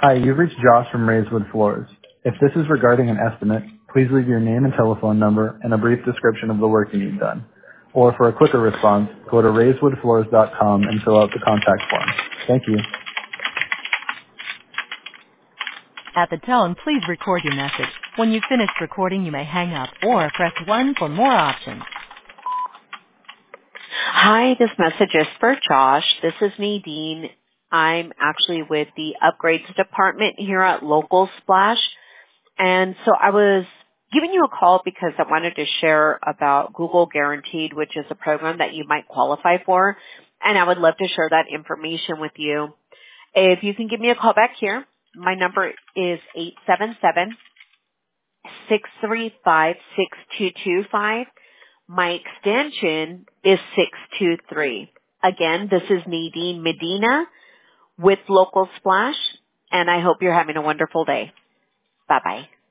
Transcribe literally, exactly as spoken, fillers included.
Hi, you've reached Josh from Raiswood Floors. If this is regarding an estimate, please leave your name and telephone number and a brief description of the work you need done. Or for a quicker response, go to raisewood floors dot com and fill out the contact form. Thank you. At the tone, please record your message. When you've finished recording, you may hang up or press one for more options. Hi, this message is for Josh. This is Nadine. I'm actually with the upgrades department here at Local Splash. And so I was giving you a call because I wanted to share about Google Guaranteed, which is a program that you might qualify for. And I would love to share that information with you. If you can give me a call back here, my number is eight seven seven, six three five, six two two five. My extension is six two three. Again, this is Nadine Medina with Local Splash, and I hope you're having a wonderful day. Bye-bye.